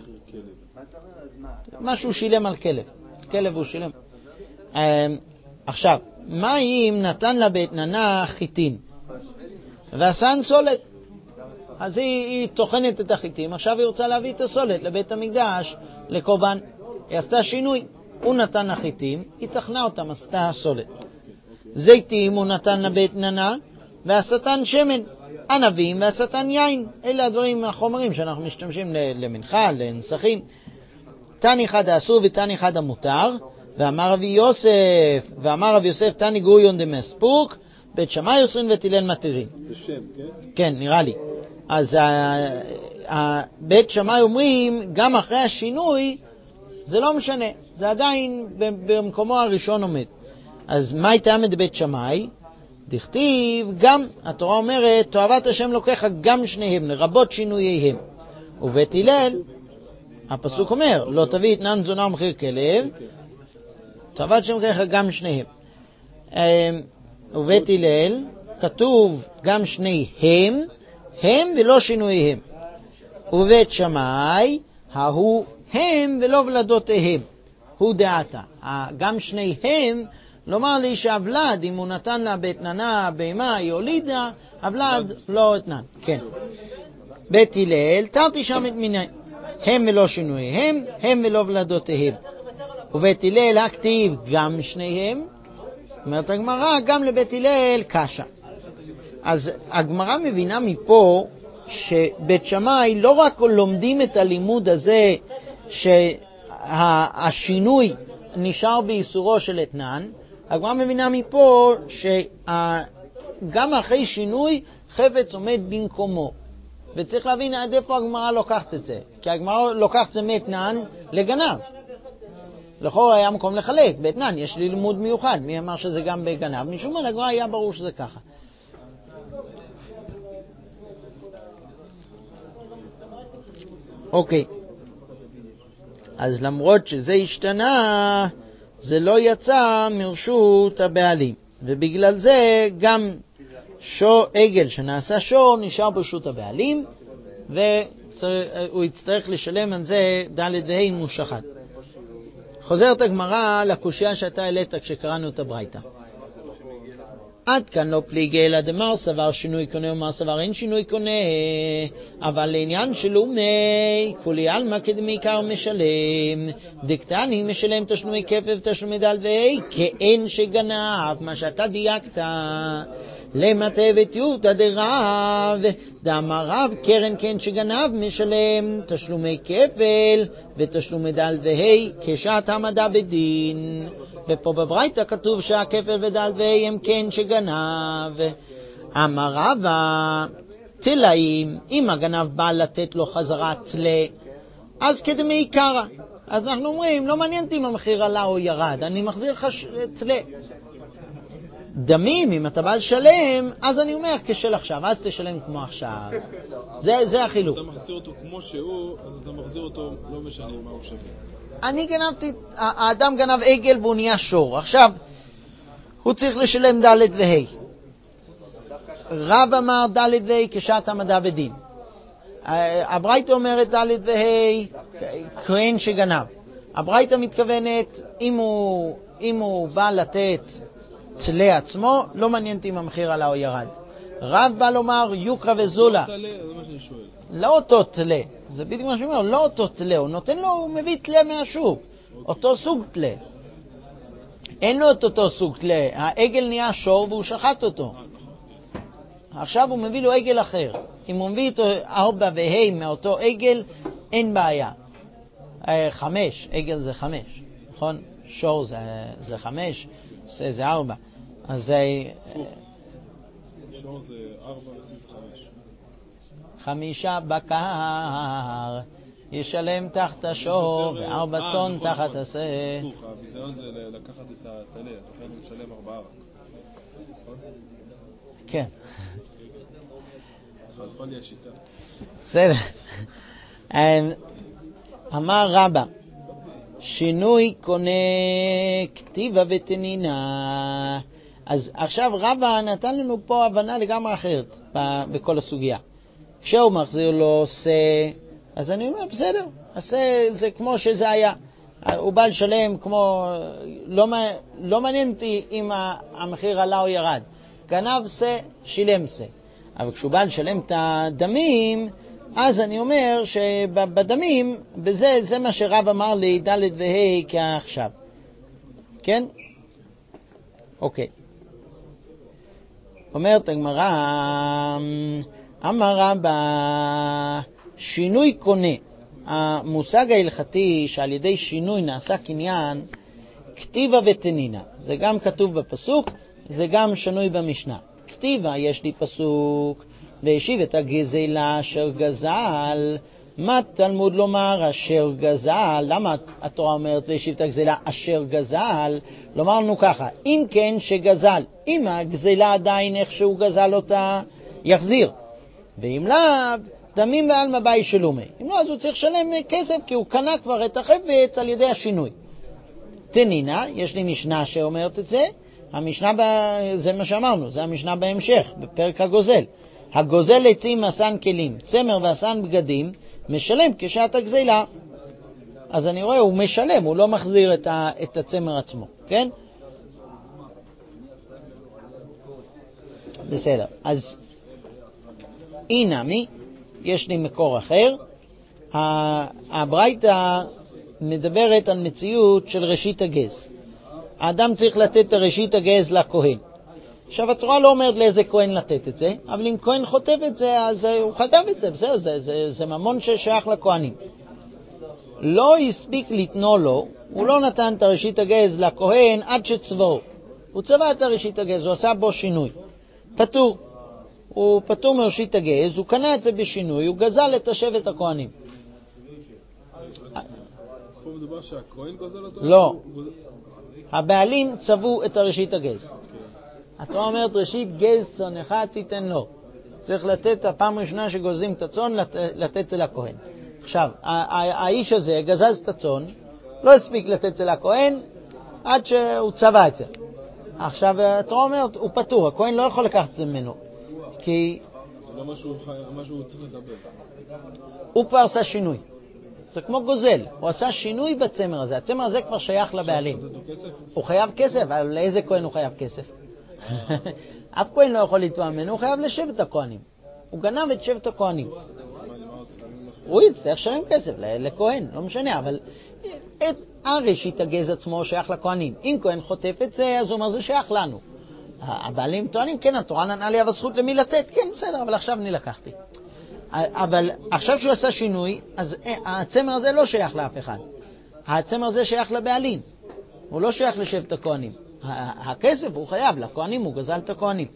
משהו שילם על כלב. כלב הוא שילם. עכשיו, מה אם נתן לה באתננה חיטין ועשן סולת? אז היא תוכנת את החיטים, עכשיו היא רוצה להביא את הסולת לבית המקדש לקורבן. היא עשתה שינוי, הוא נתן לה חיטים, היא תכנה אותם, עשתה הסולת. זיתים הוא נתן לה באתננה, והשטן שמן, ענבים והשטן יין. אלה הדברים, החומרים שאנחנו משתמשים למנחה, לנסחים. תני אחד האסור ותני אחד המותר. ואמר רבי יוסף תני גוריון דמספוק, בית שמאי אוסרין ותילל מתירים. זה שם, כן? כן, נראה לי. אז בית שמאי אומרים, גם אחרי השינוי, זה לא משנה, זה עדיין במקומו הראשון עומד. אז מה הייתה בית שמאי? דכתיב, גם התורה אומרת, תאוות השם לוקחה גם שניהם, לרבות שינוייהם. ובית הלל, הפסוק אומר, לא תביא אתנן זונה ומחיר כלב, תאוות השם לוקחה גם שניהם. ובית הלל, כתוב גם שניהם, הם ולא שינוייהם. ובית שמאי, ההוא הם ולא ולדותיהם. הוא דעתה. גם שניהם, לומר לי שהבלד, אם הוא נתן לה באתננה, בהמה, היא הולידה, הבלד לא אתנן. כן. בית הלל, תרתי שם את מיני. הם ולא שינוייהם, הם ולא ולדותיהם. ובית הלל, הכתיב גם שניהם. אומרת הגמרא, גם לבית הלל קשה. אז הגמרא מבינה מפה שבית שמאי לא רק לומדים את הלימוד הזה שהשינוי נשאר באיסורו של אתנן, הגמרא מבינה מפה שגם אחרי שינוי חפץ עומד במקומו. וצריך להבין עד איפה הגמרא לוקחת את זה. כי הגמרא לוקחת את זה מאתנן לגנב. לכאורה היה מקום לחלק, באתנן יש לי לימוד מיוחד. מי אמר שזה גם בגנב? משום מה לגמרא היה ברור שזה ככה. אוקיי. אז למרות שזה השתנה, זה לא יצא מרשות הבעלים. ובגלל זה גם עגל שנעשה שור נשאר ברשות הבעלים, והוא יצטרך לשלם על זה ד' וה' מושחת. חוזרת הגמרא לקושיה שאתה העלית כשקראנו את הברייתא. עד כאן לא פליגי אלא דמר סבר שינוי קונה ומר סבר אין שינוי קונה, אבל לעניין של אומי כולי עלמא כדמעיקר משלם, דקטני משלם תשלומי כפל ותשלומי ד' וה' כאין שגנב, מה שאתה דייקת. למטה ותיותא דרב דאמר רב קרן כן שגנב משלם תשלומי כפל ותשלומי ד' וה' כשעת העמדה בדין. ופה בברייתא כתוב שהכפל וד' וה' הם כן שגנב. אמר רבא תלאים, אם הגנב בא לתת לו חזרה תלה, אז כדמעיקרא. אז אנחנו אומרים, לא מעניין אותי אם המחיר עלה או ירד, אני מחזיר לך תלה. דמים, אם אתה בא לשלם, אז אני אומר כשל עכשיו, אז תשלם כמו עכשיו. זה החילוק. אתה מחזיר אותו כמו שהוא, אז אתה מחזיר אותו לא משנה מה הוא שווה. אני גנבתי, האדם גנב עגל והוא נהיה שור. עכשיו, הוא צריך לשלם ד' וה'. רב אמר ד' וה' כשעת העמדה בדין. הברייתא אומרת ד' וה' כהן שגנב. הברייתא מתכוונת, אם הוא בא לתת תלה עצמו, לא מעניינתי אם המחיר עלה או ירד. רב בא לומר יוקרא וזולה. לא אותו תלה, זה בדיוק מה שאומר, לא אותו תלה, הוא נותן לו, הוא מביא תלה מהשוק, אותו סוג תלה. אין לו את אותו סוג תלה, העגל נהיה שור והוא שחט אותו. עכשיו הוא מביא לו עגל אחר. אם הוא מביא אותו 4 וה' מאותו עגל, אין בעיה. 5, עגל זה 5, נכון? שור זה 5, זה 4. אז זה... שור זה 4 וסיס 5. 5 בקר ישלם תחת השור, ו4 צאן תחת השה. הביזיון זה לקחת את התלה, אתה חייב לשלם 4 רק. כן. חלפה לי השיטה. בסדר. אמר רבא, שינוי קונה כתיבה ותנינה. אז עכשיו רבא נתן לנו פה הבנה לגמרי אחרת בכל הסוגיה. כשהוא מחזיר לו עושה, אז אני אומר בסדר, עושה זה כמו שזה היה. הוא בא לשלם כמו, לא מעניין אותי אם המחיר עלה או ירד. גנב זה, שילם זה. אבל כשהוא בא לשלם את הדמים, אז אני אומר שבדמים, זה מה שרב אמר לי, ד' וה' כעכשיו. כן? אוקיי. אומרת הגמרא, אמר רבא, שינוי קונה. המושג ההלכתי שעל ידי שינוי נעשה קניין, כתיבה ותנינה. זה גם כתוב בפסוק, זה גם שנוי במשנה. כתיבה, יש לי פסוק, והשיב את הגזלה אשר גזל. מה תלמוד לומר אשר גזל? למה התורה אומרת והשיב את הגזלה אשר גזל? לומר לנו ככה, אם כן שגזל, אם הגזלה עדיין איך שהוא גזל אותה, יחזיר. ואם לאו, דמים בעלמא באי שלומי. אם לא, אז הוא צריך לשלם כסף, כי הוא קנה כבר את החפץ על ידי השינוי. תנינה, יש לי משנה שאומרת את זה. המשנה, זה מה שאמרנו, זה המשנה בהמשך, בפרק הגוזל. הגוזל עצים אסן כלים, צמר ואסן בגדים, משלם כשעת הגזלה. אז אני רואה, הוא משלם, הוא לא מחזיר את הצמר עצמו, כן? בסדר, אז הנה מי, יש לי מקור אחר. הברייתא מדברת על מציאות של ראשית הגז. האדם צריך לתת את ראשית הגז לכהן. עכשיו התורה לא אומרת לאיזה כהן לתת את זה, אבל אם כהן חוטב את זה, אז הוא חטב את זה, בסדר, זה ממון ששייך לכהנים. לא הספיק לתנו לו, הוא לא נתן את ראשית הגז לכהן עד שצבעו. הוא צבע את ראשית הגז, הוא עשה בו שינוי. פטור. הוא פטור מראשית הגז, הוא קנה את זה בשינוי, הוא גזל את השבט הכהנים. פה מדובר שהכהן גוזל אותו? לא. הבעלים צבעו את ראשית הגז. התורה אומרת ראשית גז צונך תיתן לו. צריך לתת הפעם ראשונה שגוזים את הצון, לתת זה לכהן. עכשיו, האיש הזה גזז את הצאן, לא הספיק לתת את זה לכהן, עד שהוא צבע את זה. עכשיו, התורה אומרת, הוא פטור, הכהן לא יכול לקחת את זה ממנו, כי זה לא משהו צריך לדבר. הוא כבר עשה שינוי. זה כמו גוזל, הוא עשה שינוי בצמר הזה, הצמר הזה כבר שייך לבעלים. הוא חייב כסף, אבל לאיזה כהן הוא חייב כסף? אף כהן לא יכול לתבוע ממנו, הוא חייב לשבט הכהנים. הוא גנב את שבט הכהנים. הוא יצטרך לשלם כסף לכהן, לא משנה, אבל ראשית הגז עצמו שייך לכהנים. אם כהן חוטף את זה, אז הוא אומר, זה שייך לנו. הבעלים טוענים, כן, התורה נתנה לי אבל זכות למי לתת, כן, בסדר, אבל עכשיו אני לקחתי. אבל עכשיו שהוא עשה שינוי, אז הצמר הזה לא שייך לאף אחד. הצמר הזה שייך לבעלים. הוא לא שייך לשבט הכהנים. הכסף הוא חייב לכהנים, הוא גזל את הכהנים.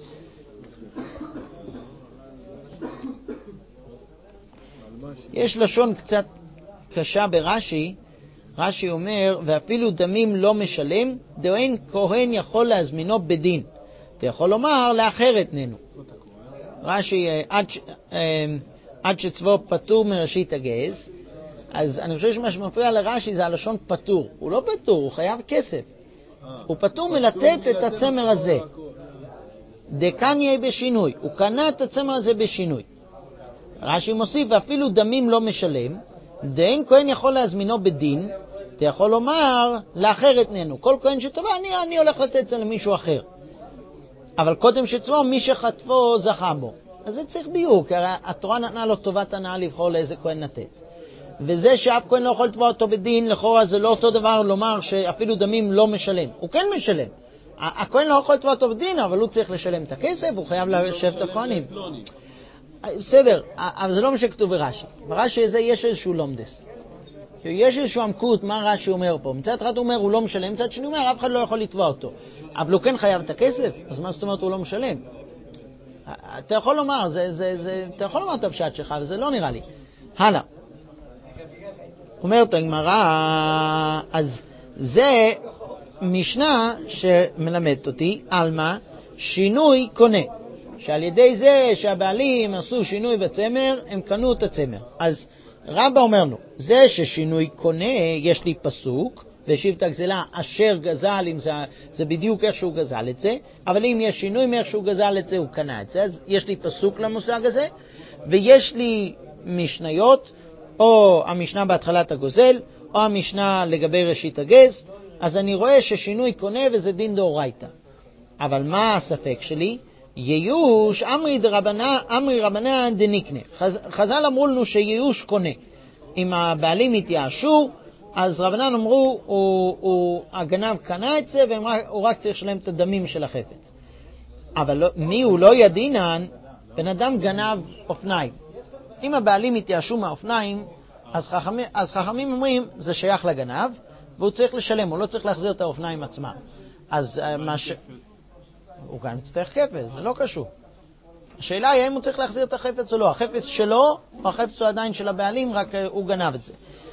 יש לשון קצת קשה ברש"י. רש"י אומר, ואפילו דמים לא משלם, דאין כהן יכול להזמינו בדין. אתה יכול לומר, לאחר אתננו. רש"י, עד שצבו פטור מראשית הגז, אז אני חושב שמה שמפריע לרש"י זה הלשון פטור. הוא לא פטור, הוא חייב כסף. הוא פטור מלתת את הצמר הזה. דקן יהיה בשינוי. הוא קנה את הצמר הזה בשינוי. רש"י מוסיף, ואפילו דמים לא משלם, דאין כהן יכול להזמינו בדין, אתה יכול לומר, לאחר אתננו. כל כהן שטבע, אני הולך לתת את זה למישהו אחר. אבל קודם שצבו, מי שחטפו זכה בו. אז זה צריך ביור, כי התורה נתנה לו טובת הנאה לבחור לאיזה כהן לתת. וזה שאף כהן לא יכול לתבוע אותו בדין, לכאורה זה לא אותו דבר לומר שאפילו דמים לא משלם. הוא כן משלם. הכהן לא יכול לתבוע אותו בדין, אבל הוא צריך לשלם את הכסף, הוא חייב לשבת את הכהנים. בסדר, אבל זה לא מה שכתוב ברש"י. ברש"י הזה יש איזשהו לומדס. יש איזשהו עמקות, מה רש"י אומר פה. מצד אחד הוא אומר, הוא לא משלם, מצד שני הוא אומר, אף אחד לא יכול לתבוע אותו. אבל הוא כן חייב את הכסף, אז מה זאת אומרת הוא לא משלם? אתה יכול לומר, אתה יכול לומר את הפשט שלך, וזה לא נראה לי. הלאה. אומרת הגמרא, אז זה משנה שמלמדת אותי על מה? שינוי קונה. שעל ידי זה שהבעלים עשו שינוי בצמר, הם קנו את הצמר. אז רבא אומר לו, זה ששינוי קונה, יש לי פסוק, והשיב את הגזלה אשר גזל, אם זה בדיוק איך שהוא גזל את זה, אבל אם יש שינוי מאיך שהוא גזל את זה, הוא קנה את זה, אז יש לי פסוק למושג הזה, ויש לי משניות, או המשנה בהתחלת הגוזל, או המשנה לגבי ראשית הגז, אז אני רואה ששינוי קונה וזה דין דאורייתא. אבל מה הספק שלי? ייאוש אמרי רבנן דניקנה. חז"ל אמרו לנו שייאוש קונה. אם הבעלים התייאשו, אז רבנן אמרו, הגנב קנה את זה, והוא רק צריך לשלם את הדמים של החפץ. אבל מי הוא לא ידינן? בן אדם גנב אופניים. אם הבעלים התייאשו מהאופניים, אז חכמים אומרים, זה שייך לגנב, והוא צריך לשלם, הוא לא צריך להחזיר את האופניים עצמם. אז הוא גם יצטרך חפץ, זה לא קשור. השאלה היא האם הוא צריך להחזיר את החפץ או לא. החפץ שלו, או החפץ הוא עדיין של הבעלים, רק הוא גנב את זה.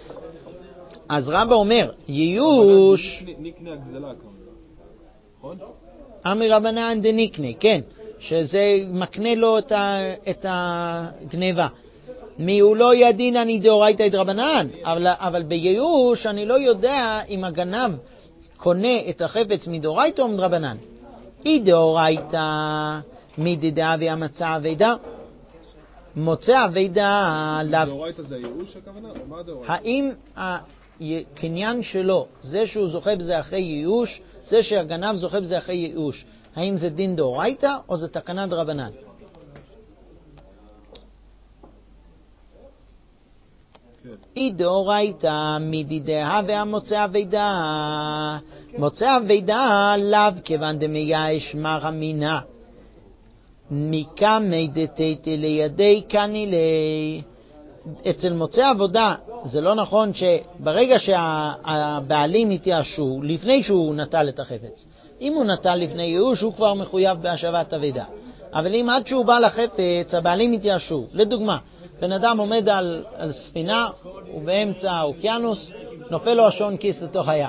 אז רבא אומר, ייאוש... ניקנה הגזלה כמובן, נכון? אמרי רבנן דניקנה, כן, שזה מקנה לו את הגניבה. מי הוא לא ידין אני דאורייתא דרבנן, אבל בייאוש אני לא יודע אם הגנב קונה את החפץ מדאורייתא או מדרבנן. אי דאורייתא מדידה והמצא אבידה. מוצא אבידה לאו. דאורייתא זה הייאוש הכוונה? מה דאורייתא? האם הקניין שלו, זה שהוא זוכה בזה אחרי ייאוש, זה שהגנב זוכה בזה אחרי ייאוש, האם זה דין דאורייתא או זה תקנה דרבנן? אי דאורייתא מדידה והמוצא אבידה. מוצא אבידה לאו כיוון דמייאש מרא מינא מקמי דתיתי לידי קנילי. אצל מוצא עבודה זה לא נכון שברגע שהבעלים התייאשו לפני שהוא נטל את החפץ. אם הוא נטל לפני ייאוש הוא כבר מחויב בהשבת אבידה. אבל אם עד שהוא בא לחפץ הבעלים התייאשו, לדוגמה בן אדם עומד על ספינה ובאמצע האוקיינוס נופל לו השעון כיס לתוך הים,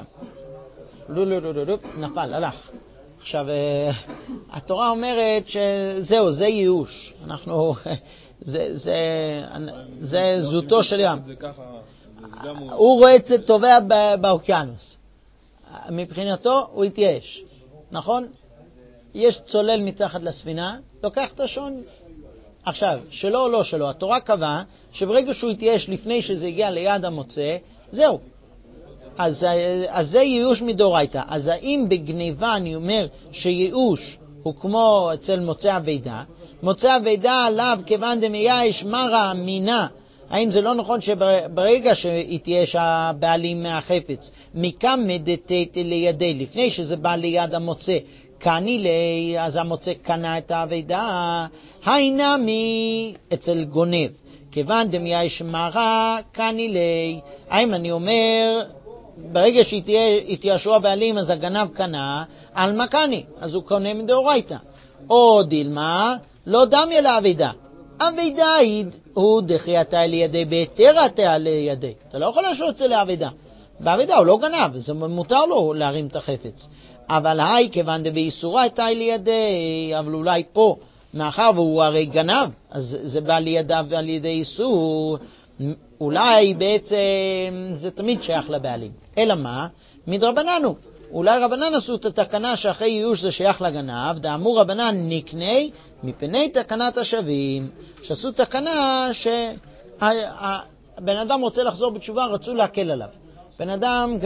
נפל, הלך. עכשיו התורה אומרת שזהו, זה ייאוש. אנחנו זה זוטו של ים. הוא רואה את זה טובע באוקיינוס. מבחינתו הוא התייאש, נכון? יש צולל מתחת לספינה, לוקח את השעון. עכשיו, שלו או לא שלו, התורה קבעה שברגע שהוא התייאש לפני שזה הגיע ליד המוצא, זהו. אז זה ייאוש מדאורייתא. אז האם בגניבה אני אומר שייאוש הוא כמו אצל מוצא אבידה? מוצא אבידה עליו כיוון דמייאש מרא מינה. האם זה לא נכון שברגע שהתייאש הבעלים מהחפץ, מכם מדתת לידי, לפני שזה בא ליד המוצא, קני לי, אז המוצא קנה את האבידה, היינה מי אצל גונב. כיוון דמייאש מרא קני לי. האם אני אומר, ברגע שהתייאשו הבעלים, אז הגנב קנה, על מה קני? אז הוא קונה מדאורייתא. או דילמה, לא דמיה לאבידה. אבידה הוא דחייתה לידי בהתרתה לידי. אתה לא יכול להשאיר את זה לאבידה. באבידה הוא לא גנב, זה מותר לו להרים את החפץ. אבל היי, כיוון דבאיסורה הייתה לידי, אבל אולי פה, מאחר והוא הרי גנב, אז זה בא לידיו ועל ידי איסור, אולי בעצם זה תמיד שייך לבעלים. אלא מה? מדרבננו. אולי רבנן עשו את התקנה שאחרי ייאוש זה שייך לגנב, דאמור רבנן נקנה מפני תקנת השבים, שעשו תקנה שהבן אדם רוצה לחזור בתשובה, רצו להקל עליו. בן אדם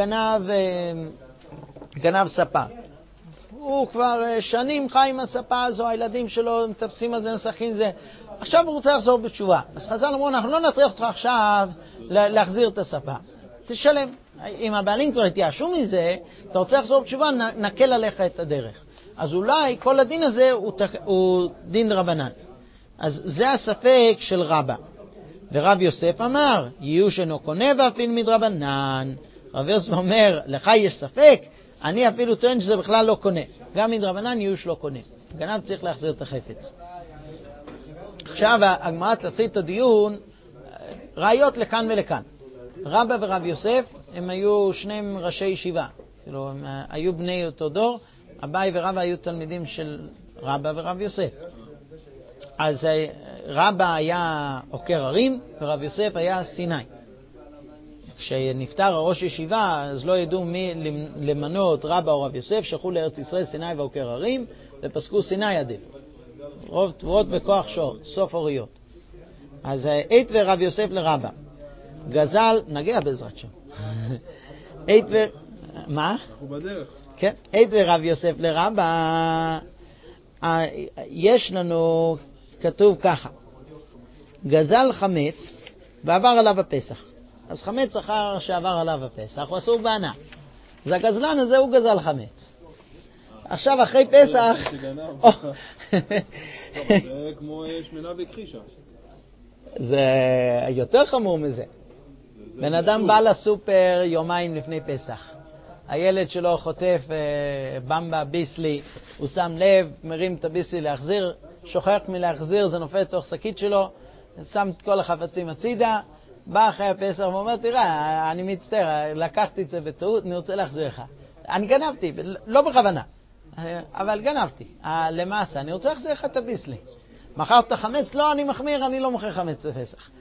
גנב ספה. הוא כבר שנים חי עם הספה הזו, הילדים שלו מטפסים על זה, משחקים זה. עכשיו הוא רוצה לחזור בתשובה. אז חז"ל אמרו, אנחנו לא נטריח אותך עכשיו להחזיר את הספה. תשלם. אם הבעלים כבר התייאשו מזה, אתה רוצה לחזור בתשובה, נקל עליך את הדרך. אז אולי כל הדין הזה הוא דין רבנן. אז זה הספק של רבא. ורב יוסף אמר, ייאוש אינו קונה ואפילו מדרבנן. רב יוסף אומר, לך יש ספק? אני אפילו טוען שזה בכלל לא קונה. גם מדרבנן ייאוש לא קונה. גנב צריך להחזיר את החפץ. עכשיו הגמרא תתחיל את הדיון, ראיות לכאן ולכאן. רבא ורב יוסף הם היו שניהם ראשי ישיבה. הם היו בני אותו דור. אביי ורבא היו תלמידים של רבא ורב יוסף. אז רבא היה עוקר הרים ורב יוסף היה סיני. כשנפטר הראש ישיבה, אז לא ידעו מי למנות רבא או רב יוסף, שלחו לארץ ישראל סיני ועוקר הרים, ופסקו סיני עדיף. רוב תבואות בכוח שור, סוף אוריות. אז עת ורב יוסף לרבא. גזל, נגיע בעזרת שם. עת מה? אנחנו בדרך. כן, עת ורב יוסף לרבא, יש לנו, כתוב ככה, גזל חמץ ועבר עליו הפסח. אז חמץ אחר שעבר עליו הפסח, הוא אסור בענה. אז הגזלן הזה הוא גזל חמץ. עכשיו אחרי פסח... זה כמו שמנה והכחישה. זה יותר חמור מזה. בן אדם בא לסופר יומיים לפני פסח. הילד שלו חוטף במבה ביסלי, הוא שם לב, מרים את הביסלי להחזיר, שוכח מלהחזיר, זה נופל לתוך שקית שלו, שם את כל החפצים הצידה, בא אחרי הפסח ואומר, תראה, אני מצטער, לקחתי את זה בטעות, אני רוצה להחזיר לך. אני גנבתי, לא בכוונה, אבל גנבתי. למעשה, אני רוצה להחזיר לך את הביסלי. מכרת חמץ? לא, אני מחמיר, אני לא מוכר חמץ בפסח.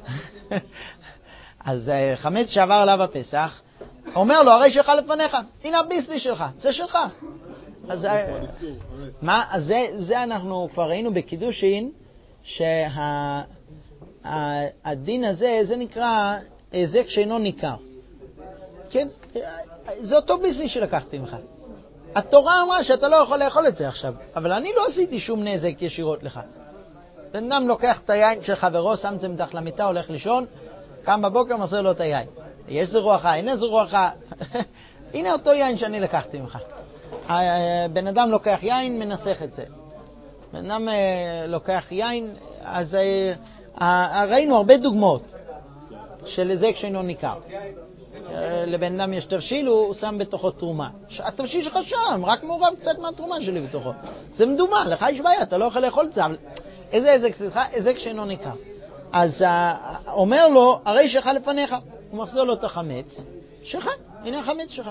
אז חמץ שעבר עליו הפסח, אומר לו, הרי שלך לפניך, הנה הביסלי שלך, זה שלך. אז מה? אז זה אנחנו כבר ראינו בקידושין, שהדין הזה, זה נקרא היזק שאינו ניכר. כן? זה אותו ביסלי שלקחתי ממך. התורה אמרה שאתה לא יכול לאכול את זה עכשיו, אבל אני לא עשיתי שום נזק ישירות לך. בן אדם לוקח את היין של חברו, שם את זה מתחת למיטה, הולך לישון, קם בבוקר, מסר לו את היין. יש זרועך, הנה זרועך. הנה אותו יין שאני לקחתי ממך. בן אדם לוקח יין, מנסח את זה. בן אדם לוקח יין, אז ראינו הרבה דוגמאות של היזק שאינו ניכר. לבן אדם יש תבשיל, הוא שם בתוכו תרומה. התבשיל שלך שם, רק מעורב קצת מהתרומה שלי בתוכו. זה מדומה, לך יש בעיה, אתה לא יכול לאכול את זה, אבל איזה היזק, סליחה, היזק שאינו ניכר. אז אומר לו, הרי שלך לפניך. הוא מחזיר לו את החמץ, שלך, הנה החמץ שלך.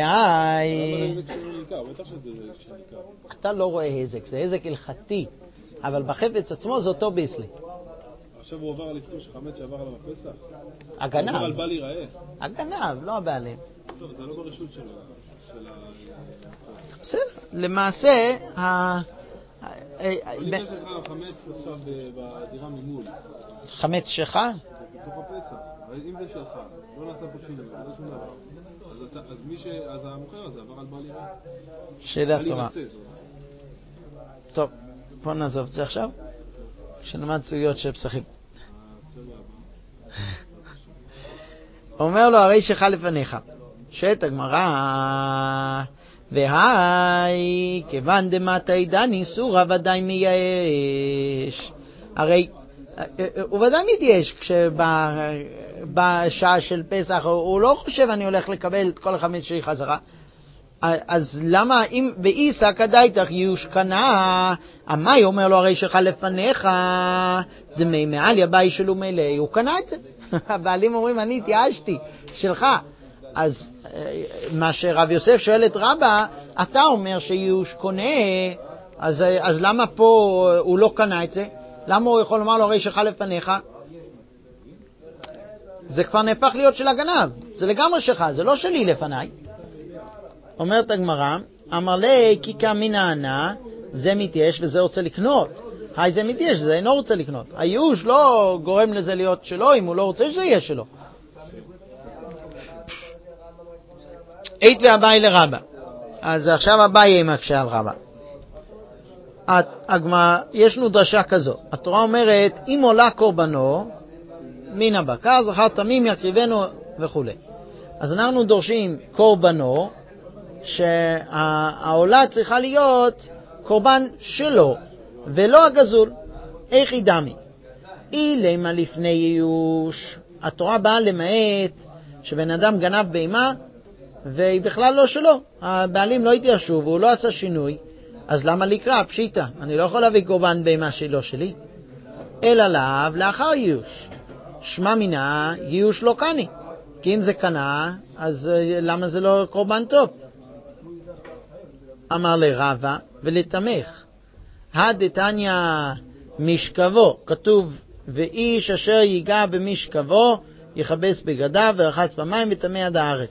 אתה לא רואה היזק, זה היזק הלכתי. אבל בחפץ עצמו זה אותו ביסלי. עכשיו הוא עבר על איסור שחמץ שעבר עליו הפסח? הגנב. הוא עבר על בל ייראה. הגנב, לא הבעלים. טוב, זה לא ברשות שלו. בסדר, למעשה, אבל אם יש לך חמץ עכשיו בדירה ממול. חמץ שלך? בתוך הפסח. אם זה שלך, לא נעשה פה שינוי, לא שום דבר. אז המוכר הזה עבר על בל ייראה. שאלה טובה. טוב, בוא נעזוב את זה עכשיו. שנלמד סוגיות של פסחים. אומר לו, הרי שלך לפניך. שאת הגמרא, והי, כיוון דמתי דני סורה ודאי מייאש. הרי הוא ודאי מתייאש כשבשעה של פסח הוא לא חושב אני הולך לקבל את כל החמץ שלי חזרה. אז למה אם באיסא כדאיתך ייאוש קנה, המאי אומר לו הרי שלך לפניך דמי מעליה באי שלו מלא, הוא קנה את זה. הבעלים אומרים אני התייאשתי שלך. אז מה שרב יוסף שואל את רבא, אתה אומר שייאוש קונה, אז למה פה הוא לא קנה את זה? למה הוא יכול לומר לו הרי שלך לפניך? זה כבר נהפך להיות של הגנב, זה לגמרי שלך, זה לא שלי לפניי. אומרת הגמרא, אמר לי כי כאמין הענה, זה מתייאש וזה רוצה לקנות. היי זה מתייאש, זה אינו רוצה לקנות. הייאוש לא גורם לזה להיות שלו, אם הוא לא רוצה שזה יהיה שלו. אית והבאי לרבא. אז עכשיו הבאי יהיה מקשה על רבא. יש לנו דרשה כזו. התורה אומרת, אם עולה קורבנו, מן הבקר, זכר תמים יקריבנו וכו'. אז אנחנו דורשים קורבנו, שהעולה צריכה להיות קורבן שלו, ולא הגזול. איך היא דמי? אילמה לפני ייאוש. התורה באה למעט שבן אדם גנב בהמה, והיא בכלל לא שלו. הבעלים לא התייאשו והוא לא עשה שינוי, אז למה לקרוא? פשיטה. אני לא יכול להביא קורבן בהמה שהיא לא שלי. אלא לאו לאחר ייאוש. שמע מינה ייאוש לא קני. כי אם זה קנה, אז למה זה לא קורבן טוב? אמר לרבא ולתמך. הדתניא משכבו, כתוב ואיש אשר ייגע במשכבו יכבס בגדיו ורחץ במים וטמא עד הארץ.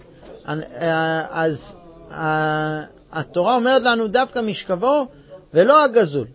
אז התורה אומרת לנו דווקא משכבו ולא הגזול.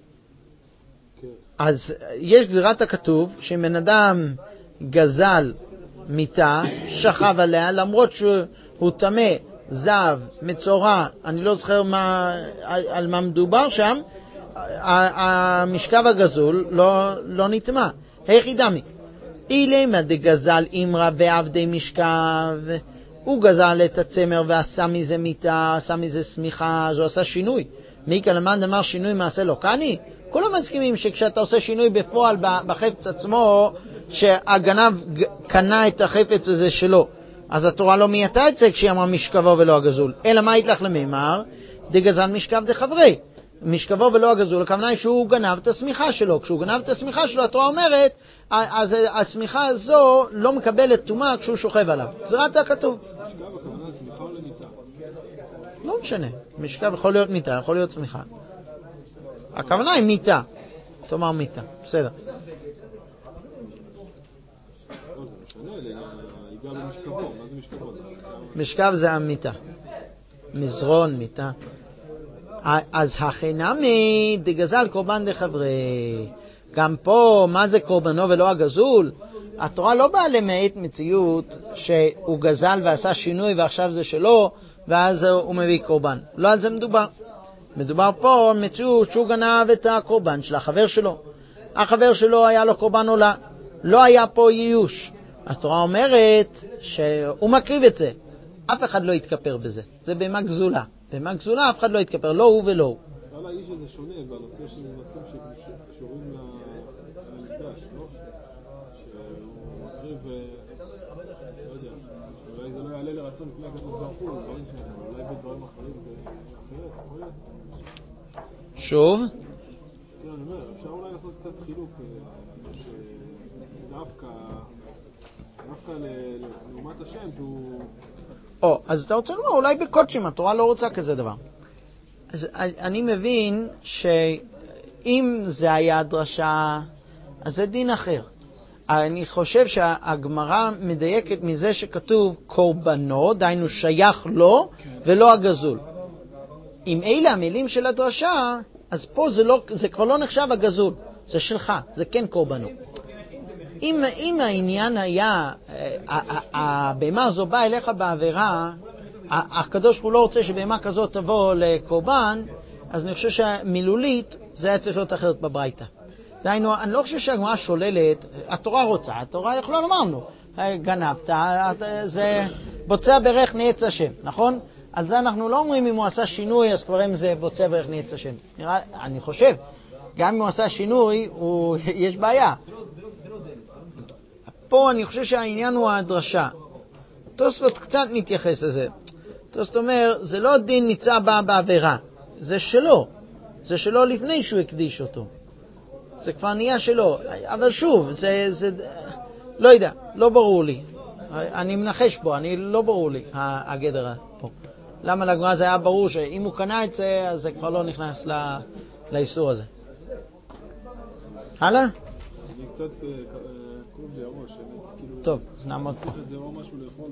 אז יש גזירת הכתוב שבן אדם גזל מיטה, שכב עליה, למרות שהוא טמא, זב, מצורע, אני לא זוכר על מה מדובר שם, המשכב הגזול לא נטמא. איך ידמי? אילמה דגזל אמרה ועבדי משכב, הוא גזל את הצמר ועשה מזה מיטה, עשה מזה סמיכה, אז הוא עשה שינוי. מיקה למד אמר שינוי מעשה לא קני? כולם מסכימים שכשאתה עושה שינוי בפועל בחפץ עצמו, שהגנב קנה את החפץ הזה שלו, אז התורה לא מייתה את זה כשהיא אמרה משכבו ולא הגזול. אלא מה יתלך למימר? דגזל משכב דחברי. משכבו ולא הגזול, הכוונה היא שהוא גנב את הסמיכה שלו. כשהוא גנב את הסמיכה שלו, התורה אומרת, אז הסמיכה הזו לא מקבלת טומאה כשהוא שוכב עליו. גזירת הכתוב. משכב, הכוונה סמיכה או למיטה? לא משנה. משכב יכול להיות מיטה, יכול להיות סמיכה. הכוונה היא מיטה. תאמר מיטה. בסדר. משכב זה המיטה. מזרון, מיטה. אז החינמי דגזל קורבן דחברי. גם פה, מה זה קורבנו ולא הגזול? התורה לא באה למעט מציאות שהוא גזל ועשה שינוי ועכשיו זה שלו, ואז הוא מביא קורבן. לא על זה מדובר. מדובר פה מציאות שהוא גנב את הקורבן של החבר שלו. החבר שלו היה לו קורבן עולה. לא היה פה ייאוש. התורה אומרת שהוא מקריב את זה. אף אחד לא יתכפר בזה. זה בהמה גזולה. בהמה גזולה אף אחד לא יתכפר, לא הוא ולא הוא. אבל האיש הזה שונה בנושא של נושאים שקשורים למקדש, לא? שהוא מקריב, לא יודע, אולי זה לא יעלה לרצון לפני הקדוש ברוך הוא, דברים שאנחנו, אולי בדברים אחרים זה אחרת, יכול להיות? שוב? כן, אני אומר, אפשר אולי לעשות קצת חילוק, דווקא לעומת השם שהוא... אז אתה רוצה לומר, אולי בקודשים, התורה לא רוצה כזה דבר. אז אני מבין אם זה היה דרשה, אז זה דין אחר. אני חושב שהגמרא מדייקת מזה שכתוב קורבנו, דיינו שייך לו ולא הגזול. אם אלה המילים של הדרשה, אז פה זה כבר לא נחשב הגזול, זה שלך, זה כן קורבנו. אם העניין היה, הבהמה הזו באה אליך בעבירה, הקדוש הוא לא רוצה שבהמה כזאת תבוא לקורבן, אז אני חושב שמילולית זה היה צריך להיות אחרת בברייתא. דיינו, אני לא חושב שהגמרא שוללת, התורה רוצה, התורה יכולה לומר לנו, גנבת, זה בוצע ברך נעץ השם, נכון? על זה אנחנו לא אומרים אם הוא עשה שינוי, אז כבר אם זה בוצע ברך נעץ השם. אני חושב, גם אם הוא עשה שינוי, יש בעיה. פה אני חושב שהעניין הוא הדרשה. תוספות קצת מתייחס לזה. תוספות אומר, זה לא דין ניצה בא בעבירה, זה שלו. זה שלו לפני שהוא הקדיש אותו. זה כבר נהיה שלו. אבל שוב, זה לא יודע, לא ברור לי. אני מנחש פה, לא ברור לי, הגדר פה. למה לגמרא זה היה ברור שאם הוא קנה את זה, אז זה כבר לא נכנס לאיסור הזה. הלאה? אני קצת קרוב לי הראש. טוב, אז נעמוד פה.